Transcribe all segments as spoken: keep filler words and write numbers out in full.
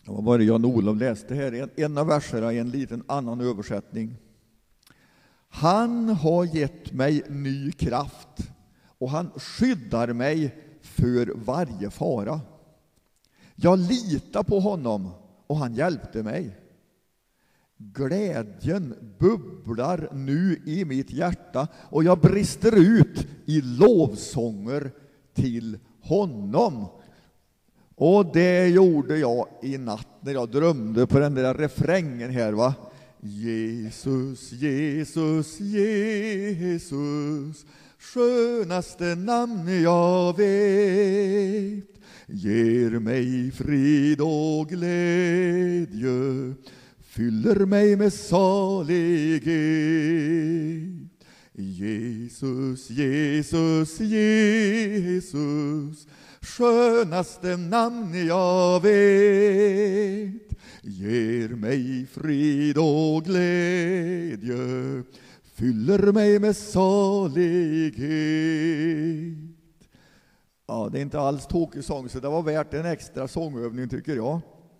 Vad var det Jan-Olof läste här? En, en av verserna i en liten annan översättning. Han har gett mig ny kraft och han skyddar mig för varje fara. Jag litar på honom och han hjälpte mig. Glädjen bubblar nu i mitt hjärta och jag brister ut i lovsånger till honom. Och det gjorde jag i natt när jag drömde på den där refrängen här, va? Jesus, Jesus, Jesus, skönaste namn jag vet, ger mig frid och glädje, fyller mig med salighet. Jesus, Jesus, Jesus, skönaste namn jag vet, ger mig frid och glädje, fyller mig med salighet. Ja, det är inte alls tokig sång, så det var värt en extra sångövning, tycker jag.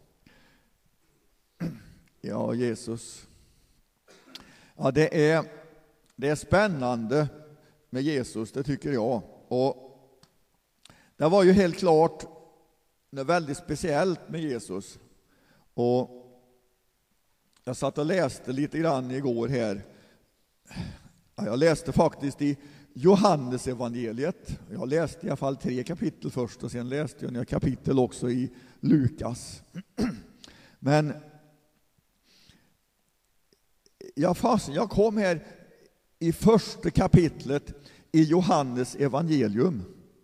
Ja, Jesus. Ja, det är, det är spännande med Jesus, det tycker jag. Och det var ju helt klart väldigt speciellt med Jesus. Och jag satt och läste lite grann igår här. Jag läste faktiskt i Johannes evangeliet. Jag läste i alla fall tre kapitel först och sen läste jag några kapitel också i Lukas. Men jag, fast, jag kom här i första kapitlet i Johannes evangelium.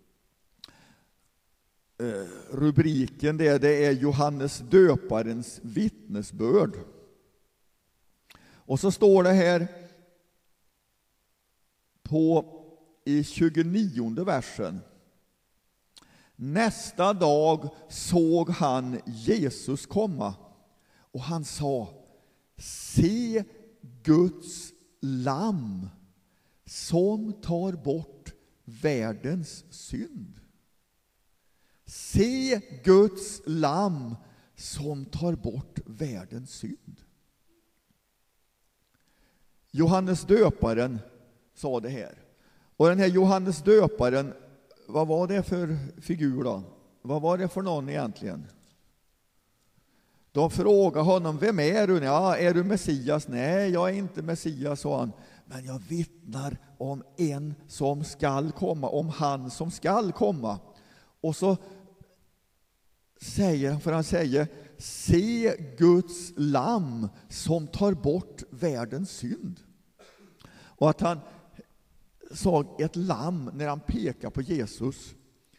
Rubriken där, det är Johannes döparens vittnesbörd. Och så står det här på i tjugonionde versen. Nästa dag såg han Jesus komma och han sa: se Guds lamm som tar bort världens synd. Se Guds lamm som tar bort världens synd. Johannes döparen sa det här. Och den här Johannes döparen, vad var det för figur då? Vad var det för någon egentligen? De frågade honom: vem är du? Ja, är du Messias? Nej, jag är inte Messias, sa han. Men jag vittnar om en som skall komma, om han som skall komma. Och så säger han, för han säger: se Guds lamm som tar bort världens synd. Och att han såg ett lamm när han pekar på Jesus.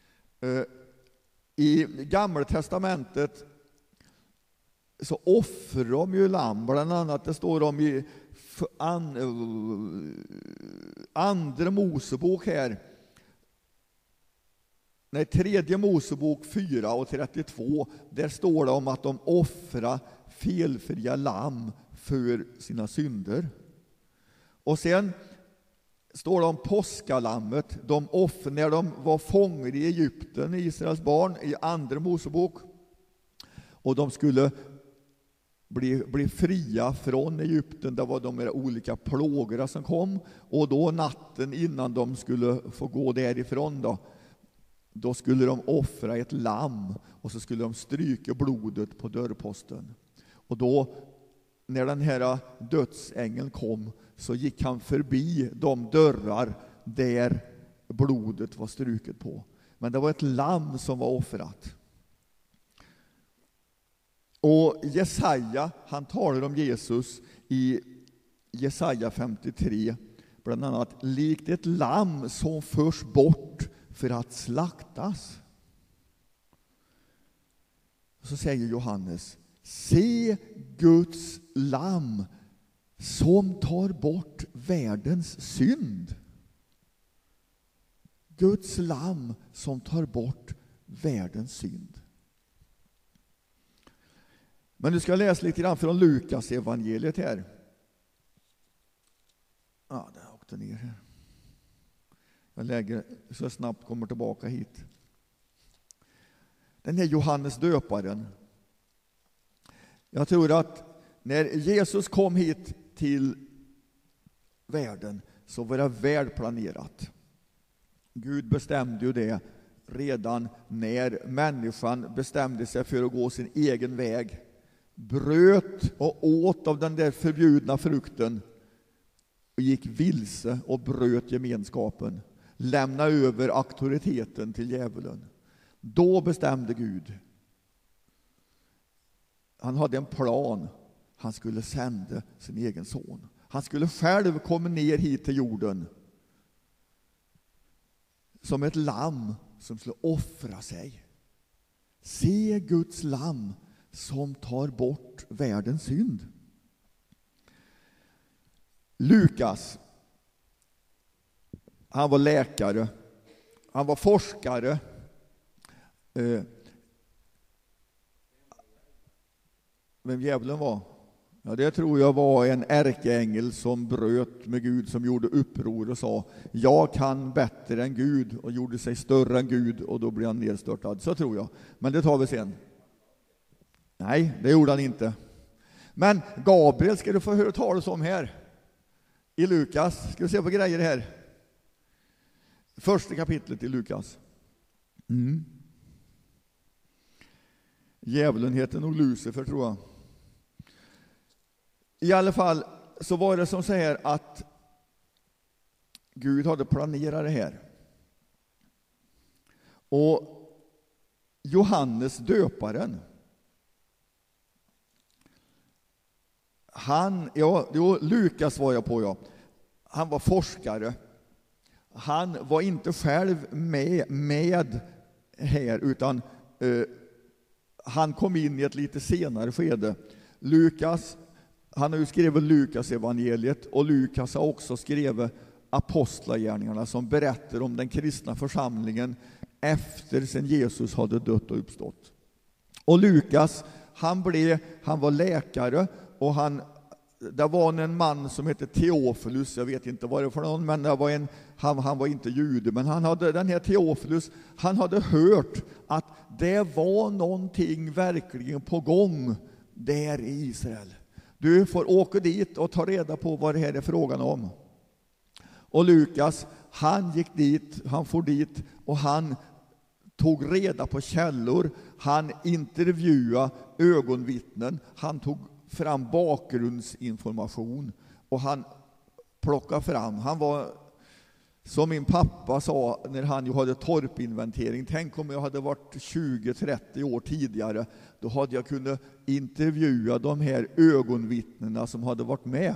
I Gamla testamentet så offrar de ju lamm, bland annat det står om i andra Mosebok här. Nej, tredje Mosebok fyra och trettiotvå, där står det om att de offrar felfria lamm för sina synder. Och sen står det om påskalammet, de offer när de var fångar i Egypten, Israels barn, i andra Mosebok. Och de skulle bli, bli fria från Egypten. Det var de med olika plågor som kom. Och då natten innan de skulle få gå därifrån då, då skulle de offra ett lamm och så skulle de stryka blodet på dörrposten. Och då, när den här dödsängeln kom, så gick han förbi de dörrar där blodet var struket på. Men det var ett lamm som var offrat. Och Jesaja, han talar om Jesus i Jesaja femtiotre, bland annat: likt ett lamm som förs bort för att slaktas. Så säger Johannes: se Guds lamm som tar bort världens synd. Guds lamm som tar bort världens synd. Men nu ska jag läsa lite grann från Lukas evangeliet här. Ja, det åkte ner här. Jag lägger så snabbt kommer tillbaka hit. Den här Johannes döparen, Jag tror att när Jesus kom hit till världen så var det väl planerat. Gud bestämde ju det redan när människan bestämde sig för att gå sin egen väg. Bröt och åt av den där förbjudna frukten och gick vilse och bröt gemenskapen. Lämna över auktoriteten till djävulen. Då bestämde Gud. Han hade en plan. Han skulle sända sin egen son. Han skulle själv komma ner hit till jorden som ett lamm som skulle offra sig. Se Guds lamm som tar bort världens synd. Lukas, han var läkare, han var forskare. Eh, vem djävulen var? Ja, det tror jag var en ärkeängel som bröt med Gud, som gjorde uppror och sa jag kan bättre än Gud, och gjorde sig större än Gud, och då blev han nedstörtad. Så tror jag. Men det tar vi sen. Nej, det gjorde han inte. Men Gabriel ska du få höra talas om här i Lukas. Ska vi se på grejer här. Första kapitlet i Lukas. Mm. Djävulen heter nog Lucifer, tror jag. I alla fall så var det som säger att Gud hade planerat det här. Och Johannes döparen, han, ja, jo, Lukas var jag på, ja. Han var forskare. Han var inte själv med, med här, utan eh, han kom in i ett lite senare skede. Lukas, han har ju skrivit Lukas evangeliet, och Lukas har också skrivit apostlagärningarna som berättar om den kristna församlingen efter sen Jesus hade dött och uppstått. Och Lukas, han blev, han var läkare, och han, det var en man som hette Teofilus, jag vet inte vad det var för någon, men det var en, han, han var inte jude, men han hade, den här Teofilus, han hade hört att det var någonting verkligen på gång där i Israel. Du får åka dit och ta reda på vad det här är frågan om. Och Lukas, han gick dit, han får dit, och han tog reda på källor, han intervjuade ögonvittnen, han tog fram bakgrundsinformation, och han plockade fram, han var, som min pappa sa när han ju hade torpinventering, tänk om jag hade varit tjugo trettio år tidigare, då hade jag kunnat intervjua de här ögonvittnena som hade varit med.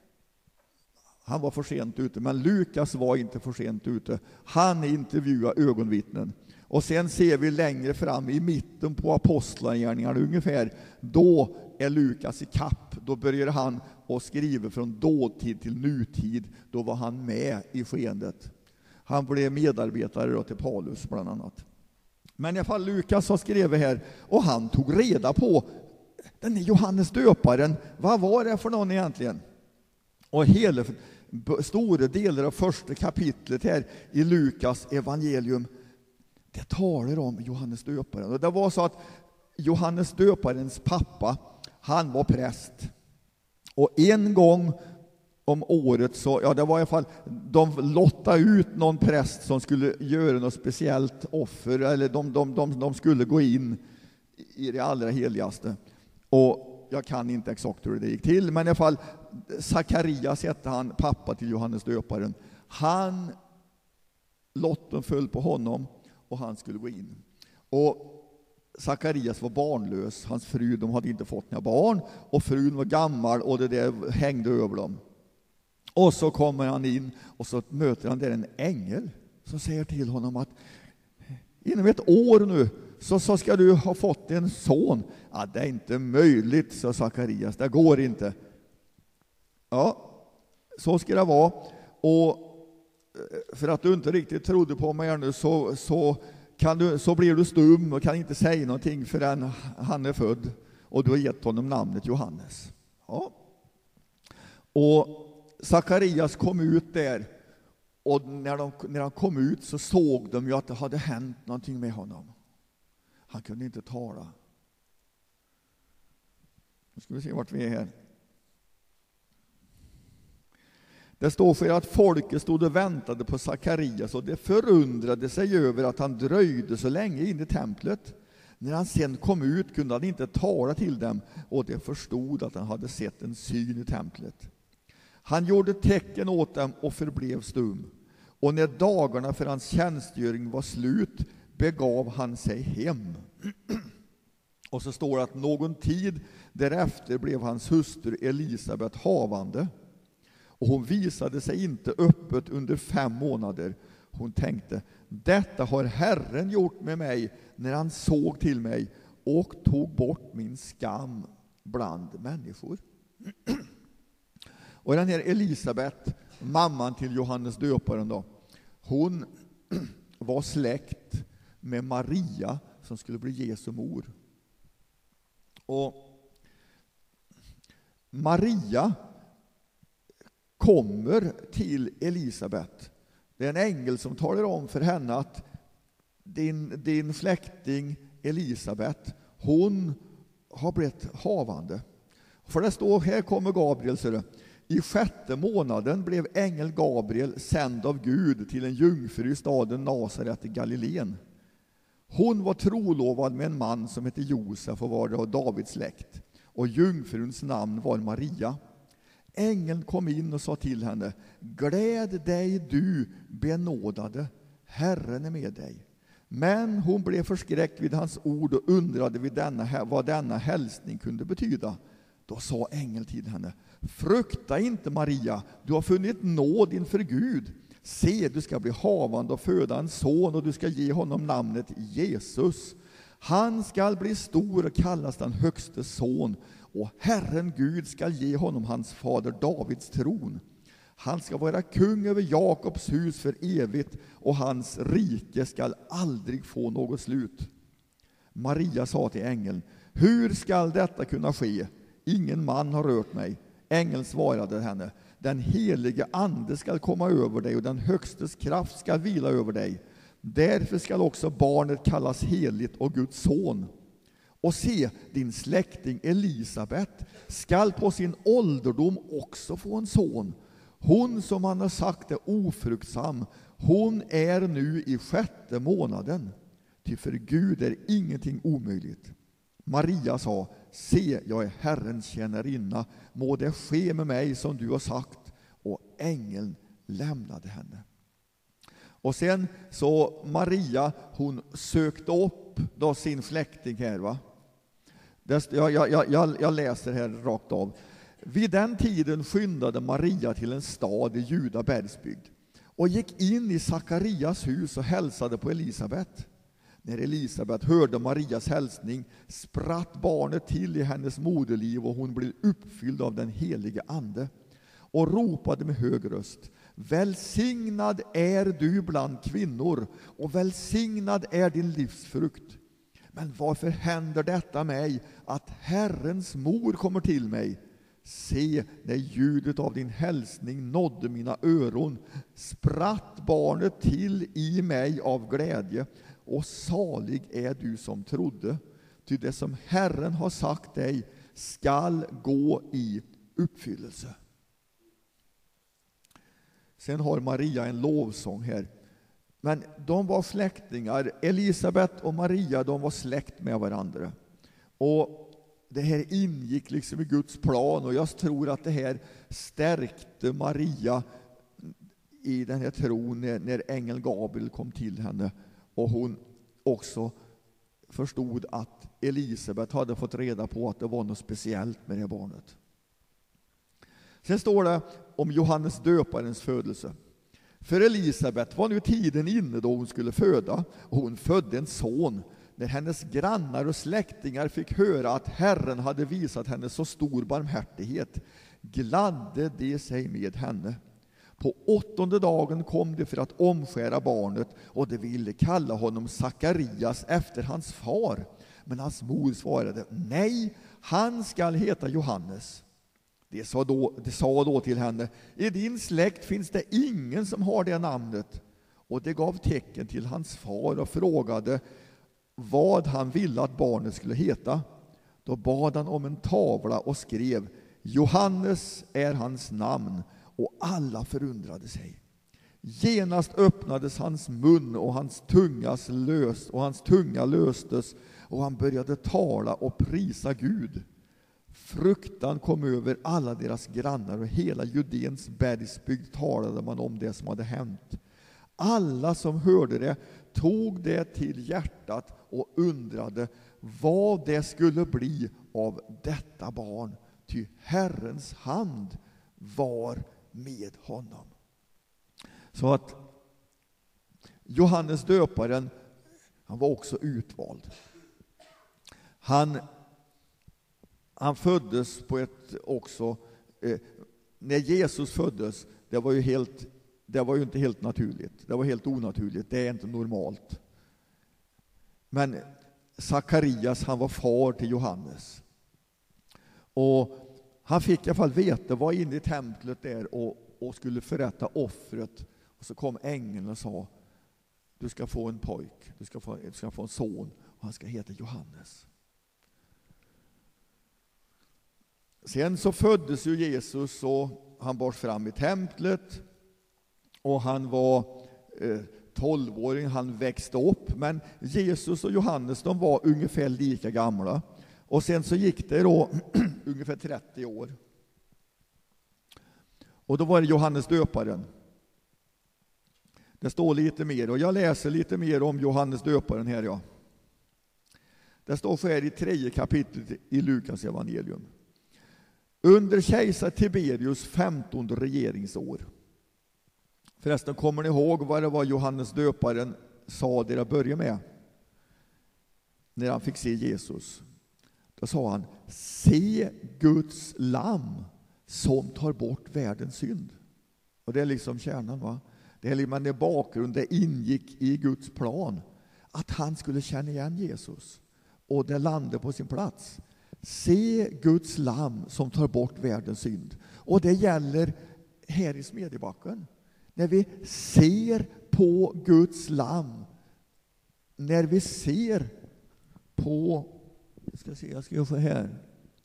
Han var för sent ute, men Lukas var inte för sent ute. Han intervjuade ögonvittnen. Och sen ser vi längre fram i mitten på apostlagärningarna ungefär, då är Lukas i kapp. Då börjar han att skriva från dåtid till nutid. Då var han med i skeendet. Han blev medarbetare då till Paulus bland annat. Men i alla fall Lukas har skrivit här, och han tog reda på den Johannes döparen. Vad var det för någon egentligen? Och hela stora delar av första kapitlet här i Lukas evangelium, det talar om Johannes döparen. Och det var så att Johannes döparens pappa, han var präst. Och en gång om året så, ja det var i alla fall, de lottade ut någon präst som skulle göra något speciellt offer, eller de, de, de, de skulle gå in i det allra heligaste. Och jag kan inte exakt hur det gick till, men i alla fall Sakarias hette han, pappa till Johannes döparen. Han, lotten föll på honom och han skulle gå in. Och Sakarias var barnlös, hans fru, de hade inte fått några barn, och frun var gammal och det där hängde över dem. Och så kommer han in och så möter han där en ängel som säger till honom att inom ett år nu så, så ska du ha fått en son. Ja, det är inte möjligt, sa Sakarias, det går inte. Ja, så ska det vara. Och för att du inte riktigt trodde på mig nu så, så, kan du, så blir du stum och kan inte säga någonting förrän han är född. Och du har gett honom namnet Johannes. Ja. Och Sakarias kom ut där, och när, de, när han kom ut så såg de ju att det hade hänt någonting med honom. Han kunde inte tala. Nu ska vi se vart vi är här. Det står för att folket stod och väntade på Sakarias och det förundrade sig över att han dröjde så länge in i templet. När han sen kom ut kunde han inte tala till dem och de förstod att han hade sett en syn i templet. Han gjorde tecken åt dem och förblev stum. Och när dagarna för hans tjänstgöring var slut begav han sig hem. Och så står det att någon tid därefter blev hans hustru Elisabet havande. Och hon visade sig inte öppet under fem månader. Hon tänkte, detta har Herren gjort med mig när han såg till mig och tog bort min skam bland människor. Och den här Elisabet, mamman till Johannes döparen då, hon var släkt med Maria som skulle bli Jesu mor. Och Maria kommer till Elisabet. Det är en ängel som talar om för henne att din, din släkting Elisabet, hon har blivit havande. För det står, här kommer Gabriel, så det. I sjätte månaden blev ängel Gabriel sänd av Gud till en jungfru i staden Nasaret i Galileen. Hon var trolovad med en man som hette Josef och var av Davids släkt, och jungfruns namn var Maria. Ängeln kom in och sa till henne, gläd dig du benådade, Herren är med dig. Men hon blev förskräckt vid hans ord och undrade vid denna, vad denna hälsning kunde betyda. Då sa ängeln till henne, frukta inte Maria, du har funnit nåd inför Gud. Se, du ska bli havande och föda en son och du ska ge honom namnet Jesus. Han ska bli stor och kallas den högste son, och Herren Gud ska ge honom hans fader Davids tron. Han ska vara kung över Jakobs hus för evigt, och hans rike ska aldrig få något slut. Maria sa till ängeln, hur ska detta kunna ske? Ingen man har rört mig. Ängeln svarade henne, den helige ande ska komma över dig och den högstes kraft ska vila över dig. Därför ska också barnet kallas heligt och Guds son. Och se, din släkting Elisabet skall på sin ålderdom också få en son. Hon som han har sagt är ofruktsam, hon är nu i sjätte månaden. Ty för Gud är ingenting omöjligt. Maria sa, se, jag är Herrens tjänarinna, må det ske med mig som du har sagt. Och ängeln lämnade henne. Och sen så Maria, hon sökte upp då sin släkting här, va? Jag, jag, jag, jag läser här rakt av. Vid den tiden skyndade Maria till en stad i Juda bergsbygd och gick in i Sakarias hus och hälsade på Elisabet. När Elisabet hörde Marias hälsning spratt barnet till i hennes moderliv, och hon blev uppfylld av den helige ande och ropade med hög röst, välsignad är du bland kvinnor och välsignad är din livsfrukt. Men varför händer detta mig, att Herrens mor kommer till mig? Se, när ljudet av din hälsning nådde mina öron spratt barnet till i mig av glädje, och salig är du som trodde, ty det som Herren har sagt dig skall gå i uppfyllelse. Sen har Maria en lovsång här. Men de var släktingar. Elisabet och Maria, de var släkt med varandra. Och det här ingick liksom i Guds plan, och jag tror att det här stärkte Maria i den här tron när, när ängeln Gabriel kom till henne. Och hon också förstod att Elisabet hade fått reda på att det var något speciellt med det här barnet. Sen står det om Johannes döparens födelse. För Elisabet var nu tiden inne då hon skulle föda, och hon födde en son. När hennes grannar och släktingar fick höra att Herren hade visat henne så stor barmhärtighet, gladde de sig med henne. På åttonde dagen kom de för att omskära barnet, och de ville kalla honom Sakarias efter hans far. Men hans mor svarade, nej, han skall heta Johannes. De sa då, de sa då till henne, i din släkt finns det ingen som har det namnet. Och de gav tecken till hans far och frågade vad han ville att barnet skulle heta. Då bad han om en tavla och skrev: Johannes är hans namn, och alla förundrade sig. Genast öppnades hans mun och hans tungas lös och hans tunga löstes, och han började tala och prisa Gud. Fruktan kom över alla deras grannar, och hela Judens bergsbygd talade man om det som hade hänt. Alla som hörde det tog det till hjärtat och undrade vad det skulle bli av detta barn, ty Herrens hand var med honom. Så att Johannes döparen, han var också utvald. Han, han föddes på ett också, eh, när Jesus föddes, det var ju helt, det var ju inte helt naturligt. Det var helt onaturligt, det är inte normalt. Men Sakarias, han var far till Johannes. Och han fick i alla fall veta, var inne i templet där och, och skulle förrätta offret. Och så kom ängeln och sa: du ska få en pojk, du ska få, du ska få en son, och han ska heta Johannes. Sen så föddes ju Jesus, och han bars fram i templet, och han var eh, tolvåring, han växte upp. Men Jesus och Johannes, de var ungefär lika gamla. Och sen så gick det då ungefär trettio år. Och då var det Johannes döparen. Det står lite mer, och jag läser lite mer om Johannes döparen här. Ja. Det står så här i tredje kapitlet i Lukas evangelium. Under kejsar Tiberius femtonde regeringsår. Förresten, kommer ni ihåg vad det var Johannes döparen sa där jag började med? När han fick se Jesus. Då sa han: se Guds lamm som tar bort världens synd. Och det är liksom kärnan, va? Det är liksom en bakgrund, det ingick i Guds plan att han skulle känna igen Jesus. Och det landade på sin plats. Se Guds lamm som tar bort världens synd. Och det gäller här i Smedjebacken. När vi ser på Guds lamm, när vi ser på, jag ska se, jag ska få här.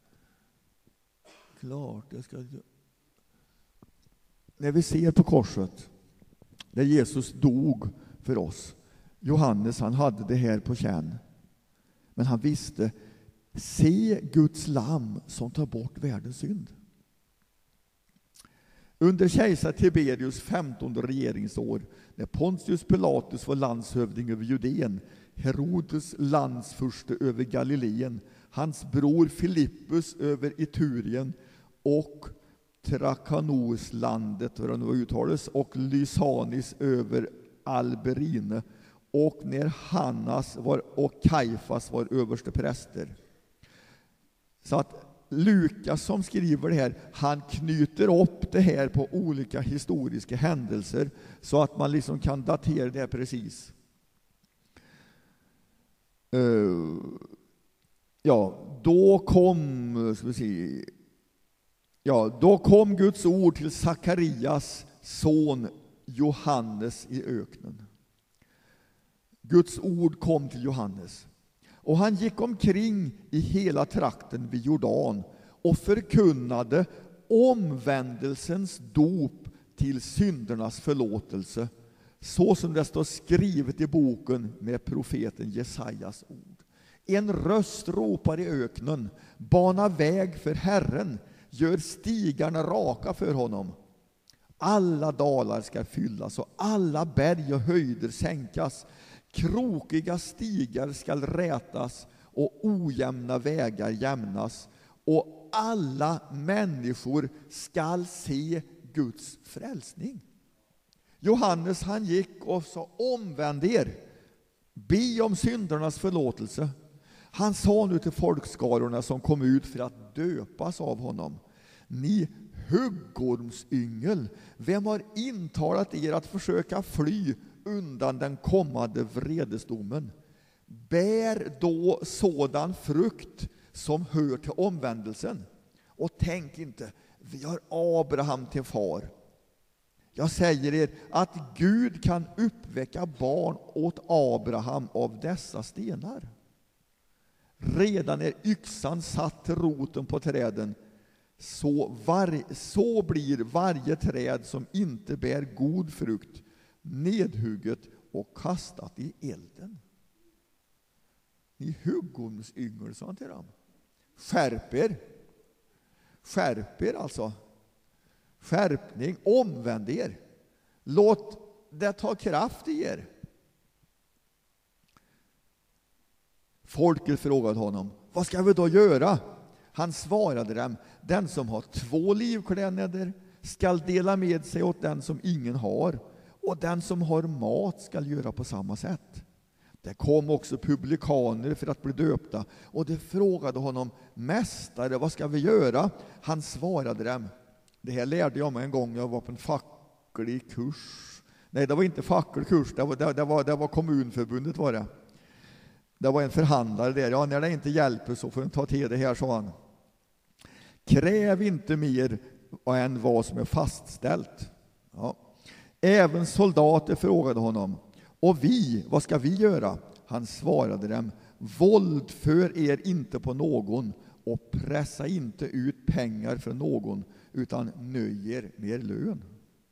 Klart, jag ska. När vi ser på korset, där Jesus dog för oss. Johannes, han hade det här på känn. Men han visste, se Guds lamm som tar bort världens synd. Under kejsar Tiberius femtonde regeringsår, när Pontius Pilatus var landshövding över Judeen, Herodes landsfurste över Galileen, hans bror Filippus över Iturien och Trachoniuslandet, vad det nu uttalas, och Lysanis över Alberine, och när Hannas var, och Kajfas var överste präster. Så att Lukas som skriver det här, han knyter upp det här på olika historiska händelser så att man liksom kan datera det här precis. Uh, ja, då kom, ska vi se, ja, då kom Guds ord till Sakarias son Johannes i öknen. Guds ord kom till Johannes. Och han gick omkring i hela trakten vid Jordan och förkunnade omvändelsens dop till syndernas förlåtelse, så som det står skrivet i boken med profeten Jesajas ord. En röst ropar i öknen: bana väg för Herren, gör stigarna raka för honom. Alla dalar ska fyllas och alla berg och höjder sänkas. Krokiga stigar skall rätas och ojämna vägar jämnas, och alla människor skall se Guds frälsning. Johannes, han gick och sa: omvänd er, be om syndernas förlåtelse. Han sa nu till folkskarorna som kom ut för att döpas av honom: ni huggormsyngel, vem har intalat er att försöka fly undan den kommande vredesdomen? Bär då sådan frukt som hör till omvändelsen. Och tänk inte, vi har Abraham till far. Jag säger er att Gud kan uppväcka barn åt Abraham av dessa stenar. Redan när yxan satt till roten på träden, så, var, så blir varje träd som inte bär god frukt nedhugget och kastat i elden. Ni huggormsyngel, sa han till dem. Skärp er. Skärp er alltså. Skärpning, omvänd er. Låt det ta kraft i er. Folket frågade honom, vad ska vi då göra? Han svarade dem, den som har två livkläder skall dela med sig åt den som ingen har, och den som har mat skall göra på samma sätt. Det kom också publikaner för att bli döpta, och de frågade honom, mästare, vad ska vi göra? Han svarade dem, det här lärde jag mig en gång, jag var på en facklig kurs. Nej, det var inte facklig kurs, det var, det, det var, det var kommunförbundet var det. Det var en förhandlare där. Ja, när det inte hjälper så får du ta till det här, sa han. Kräv inte mer än vad som är fastställt. Ja. Även soldater frågade honom, och vi, vad ska vi göra? Han svarade dem, våldför er inte på någon och pressa inte ut pengar för någon, utan nöj er med er lön.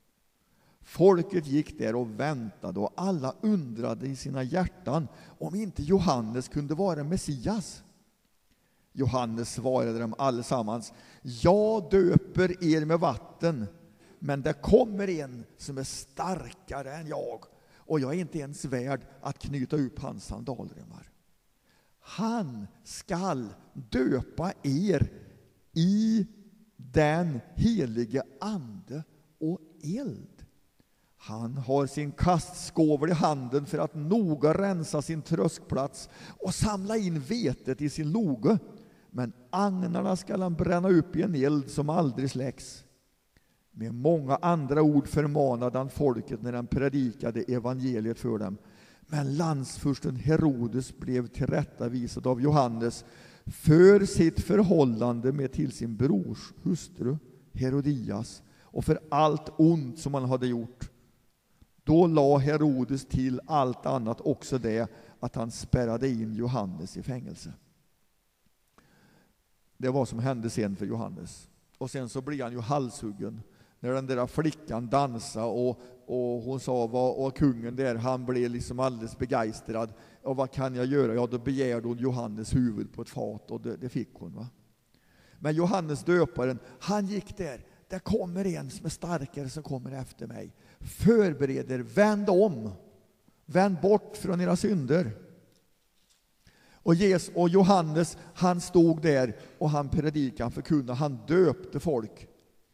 Folket gick där och väntade, och alla undrade i sina hjärtan om inte Johannes kunde vara Messias. Johannes svarade dem allesammans, jag döper er med vatten, men det kommer en som är starkare än jag, och jag är inte ens värd att knyta upp hans sandalremmar. Han skall döpa er i den helige ande och eld. Han har sin kastskovel i handen för att noga rensa sin tröskplats och samla in vetet i sin loge. Men agnarna skall han bränna upp i en eld som aldrig släcks. Med många andra ord förmanade han folket när han predikade evangeliet för dem. Men landsfursten Herodes blev tillrättavisad av Johannes för sitt förhållande med till sin brors hustru Herodias och för allt ont som han hade gjort. Då la Herodes till allt annat också det att han spärrade in Johannes i fängelse. Det var som hände sen för Johannes. Och sen så blev han ju halshuggen när den där flickan dansade och, och hon sa, vad, och kungen där, han blev liksom alldeles begeistrad. Och vad kan jag göra? Ja, då begärde hon Johannes huvud på ett fat, och det, det fick hon, va? Men Johannes döparen, han gick där. Det kommer en som är starkare som kommer efter mig. Förbereder, vänd om. Vänd bort från era synder. Och, Jesus, och Johannes, han stod där och han predikade, han förkunnade, han döpte folk.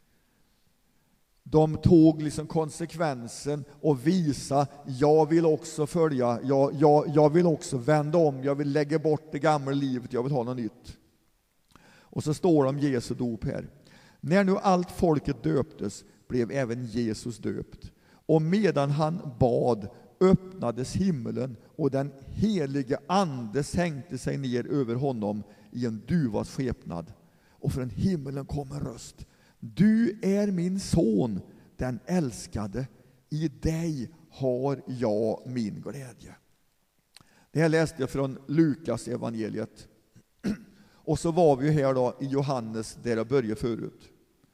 De tog liksom konsekvensen och visa, jag vill också följa, jag, jag, jag vill också vända om, jag vill lägga bort det gamla livet, jag vill ha något nytt. Och så står det om Jesu dop här. När nu allt folket döptes blev även Jesus döpt. Och medan han bad öppnades himmelen, och den helige ande sänkte sig ner över honom i en duvas skepnad. Och från himmelen kom en röst. Du är min son, den älskade. I dig har jag min glädje. Det här läste jag från Lukas evangeliet. Och så var vi här då i Johannes där jag började förut.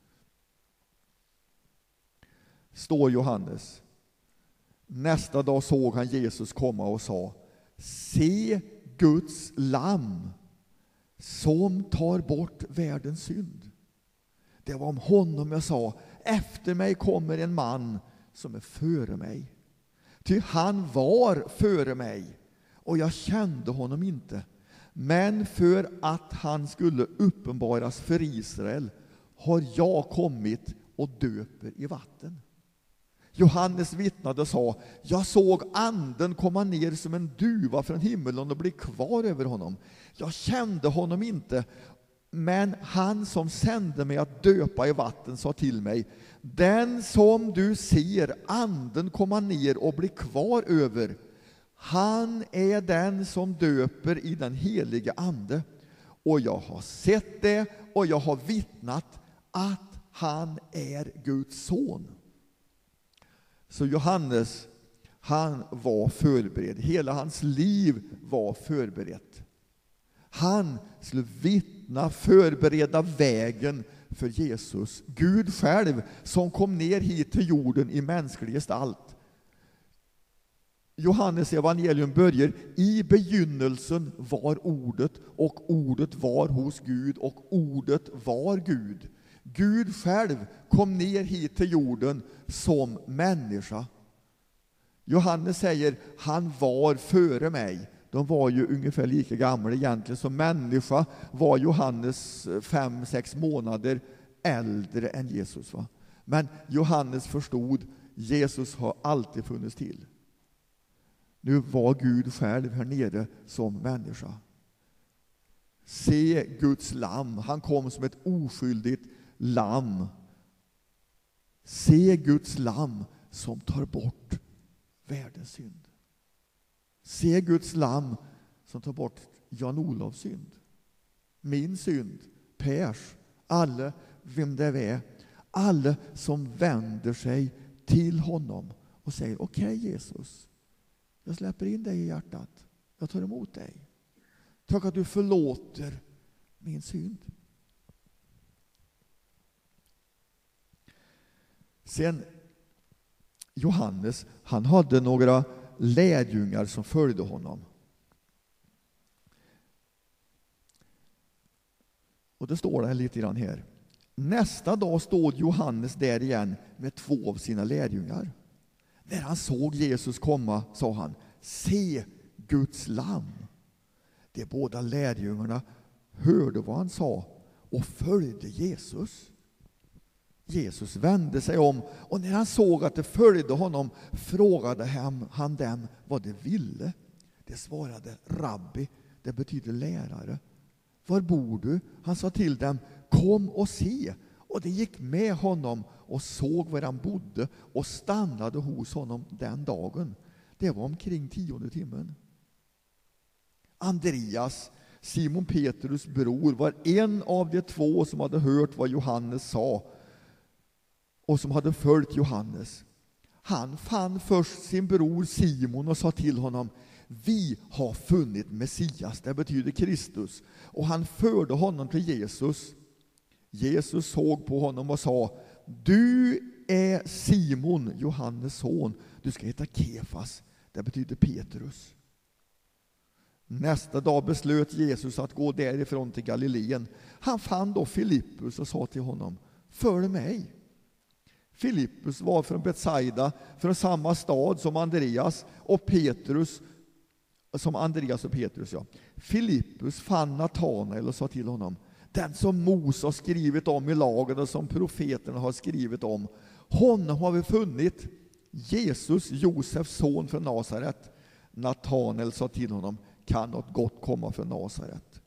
Står Johannes. Nästa dag såg han Jesus komma och sa, se Guds lamm som tar bort världens synd. Det var om honom jag sa, efter mig kommer en man som är före mig. Ty han var före mig och jag kände honom inte. Men för att han skulle uppenbaras för Israel har jag kommit och döper i vatten. Johannes vittnade och sa, jag såg anden komma ner som en duva från himmelen och bli kvar över honom. Jag kände honom inte, men han som sände mig att döpa i vatten sa till mig, den som du ser anden komma ner och bli kvar över, han är den som döper i den helige ande. Och jag har sett det och jag har vittnat att han är Guds son. Så Johannes, han var förberedd. Hela hans liv var förberett. Han skulle vittna, förbereda vägen för Jesus. Gud själv som kom ner hit till jorden i mänsklig gestalt. Johannes evangelium börjar: i begynnelsen var ordet, och ordet var hos Gud, och ordet var Gud. Gud själv kom ner hit till jorden som människa. Johannes säger, han var före mig. De var ju ungefär lika gamla egentligen. Som människa var Johannes fem, sex månader äldre än Jesus. Va? Men Johannes förstod, Jesus har alltid funnits till. Nu var Gud själv här nere som människa. Se Guds lamm. Han kom som ett oskyldigt lamm. Se Guds lamm som tar bort världens synd. Se Guds lamm som tar bort Jan-Olofs synd. Min synd, Pers, alla, vem det är. Alla som vänder sig till honom och säger, okej okay, Jesus, jag släpper in dig i hjärtat. Jag tar emot dig. Tack att du förlåter min synd. Sen Johannes, han hade några lärjungar som följde honom. Och det står det lite grann här. Nästa dag stod Johannes där igen med två av sina lärjungar. När han såg Jesus komma sa han, se Guds lamm. De båda lärjungarna hörde vad han sa och följde Jesus. Jesus vände sig om, och när han såg att de följde honom frågade han dem vad de ville. De svarade, rabbi, det betyder lärare. Var bor du? Han sa till dem, kom och se. Och de gick med honom och såg var han bodde och stannade hos honom den dagen. Det var omkring tionde timmen. Andreas, Simon Petrus bror, var en av de två som hade hört vad Johannes sa och som hade följt Johannes. Han fann först sin bror Simon och sa till honom, vi har funnit Messias, det betyder Kristus. Och han förde honom till Jesus. Jesus såg på honom och sa, du är Simon, Johannes son. Du ska heta Kefas, det betyder Petrus. Nästa dag beslöt Jesus att gå därifrån till Galileen. Han fann då Filippus och sa till honom, följ mig. Filippus var från Betsaida, från samma stad som Andreas och Petrus, som Andreas och Petrus, ja. Filippus fann Natanael och sa till honom, den som Mose har skrivit om i lagen och som profeterna har skrivit om, honom har vi funnit, Jesus, Josefs son från Nasaret. Natanael sa till honom, kan något gott komma från Nasaret?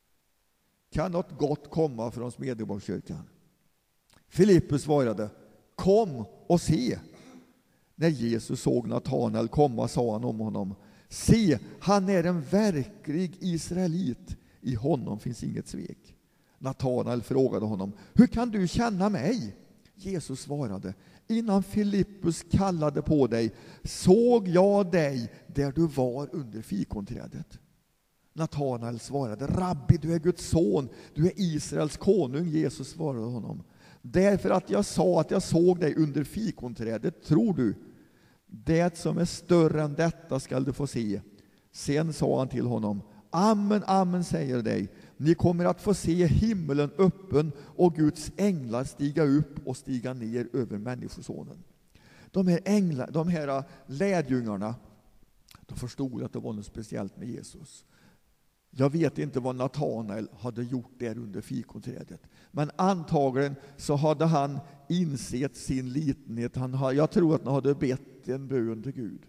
Kan något gott komma från Smedjeborgskyrkan? Filippus svarade, kom och se. När Jesus såg Natanael komma sa han om honom, se, han är en verklig israelit. I honom finns inget svek. Natanael frågade honom, hur kan du känna mig? Jesus svarade, innan Filippus kallade på dig såg jag dig där du var under fikonträdet. Natanael svarade, rabbi, du är Guds son, du är Israels konung. Jesus svarade honom, därför att jag sa att jag såg dig under fikonträdet tror du. Det som är större än detta skall du få se. Sen sa han till honom, amen, amen säger dig, ni kommer att få se himlen öppen och Guds änglar stiga upp och stiga ner över människosonen. De här, änglar, de här lärjungarna, de förstod att det var något speciellt med Jesus. Jag vet inte vad Natanael hade gjort där under fikonträdet. Men antagligen så hade han insett sin litenhet. Han, jag tror att han hade bett en bön till Gud.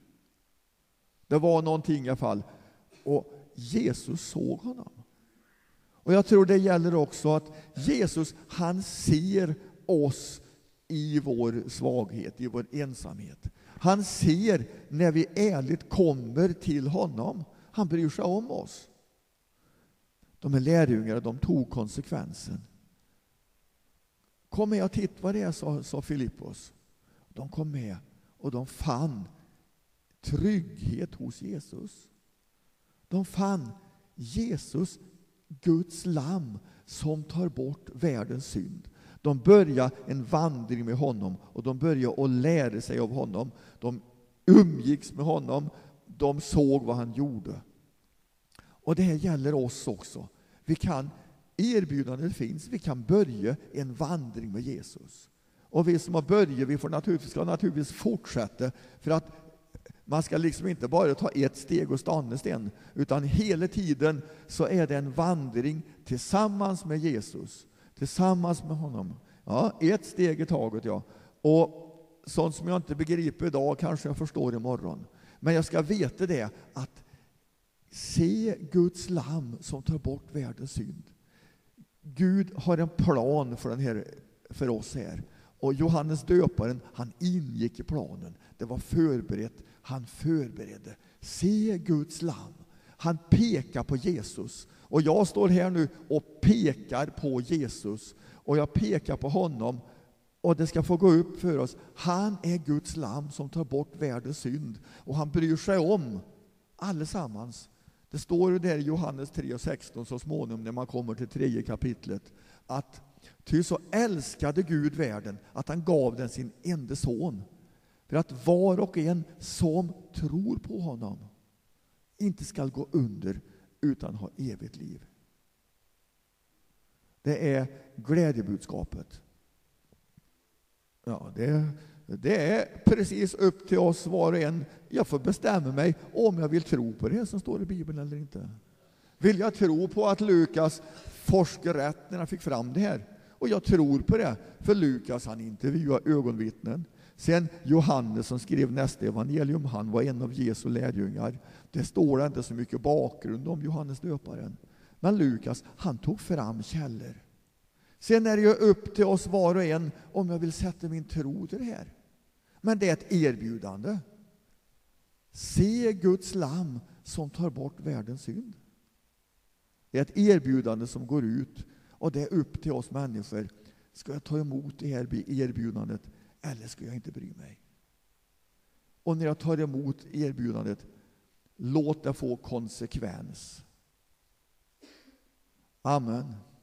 Det var någonting i alla fall. Och Jesus såg honom. Och jag tror det gäller också att Jesus, han ser oss i vår svaghet, i vår ensamhet. Han ser när vi ärligt kommer till honom. Han bryr sig om oss. De här lärjungarna, de tog konsekvensen. Kom med och titta vad det är, sa, sa Filippus. De kom med och de fann trygghet hos Jesus. De fann Jesus Guds lamm som tar bort världens synd. De börjar en vandring med honom och de börjar att lära sig av honom. De umgicks med honom, de såg vad han gjorde. Och det här gäller oss också. Vi kan, erbjudandet finns, vi kan börja en vandring med Jesus. Och vi som har börjat, vi får naturligtvis, ska naturligtvis fortsätta, för att man ska liksom inte bara ta ett steg och stanna sten, utan hela tiden så är det en vandring tillsammans med Jesus, tillsammans med honom. Ja, ett steg i taget, ja. Och sånt som jag inte begriper idag kanske jag förstår imorgon. Men jag ska veta det, att se Guds lamm som tar bort världens synd. Gud har en plan för den här, för oss här. Och Johannes döparen, han ingick i planen. Det var förberett. Han förberedde. Se Guds lamm. Han pekar på Jesus. Och jag står här nu och pekar på Jesus. Och jag pekar på honom. Och det ska få gå upp för oss. Han är Guds lamm som tar bort världens synd. Och han bryr sig om allesammans. Det står ju där i Johannes tre och sexton så småningom när man kommer till tredje kapitlet. Att ty så älskade Gud världen att han gav den sin enda son. För att var och en som tror på honom inte ska gå under utan ha evigt liv. Det är glädjebudskapet. Ja, det, det är precis upp till oss var och en. Jag får bestämma mig om jag vill tro på det som står i Bibeln eller inte. Vill jag tro på att Lukas forskade rätt när han fick fram det här? Och jag tror på det, för Lukas han intervjuade ögonvittnen. Sen Johannes som skrev nästa evangelium, han var en av Jesu lärjungar. Det står inte så mycket bakgrund om Johannes döparen. Men Lukas, han tog fram källor. Sen är det ju upp till oss var och en om jag vill sätta min tro till det här. Men det är ett erbjudande. Se Guds lamm som tar bort världens synd. Det är ett erbjudande som går ut, och det är upp till oss människor. Ska jag ta emot det här erbjudandet eller ska jag inte bry mig? Och när jag tar emot erbjudandet, låt det få konsekvens. Amen.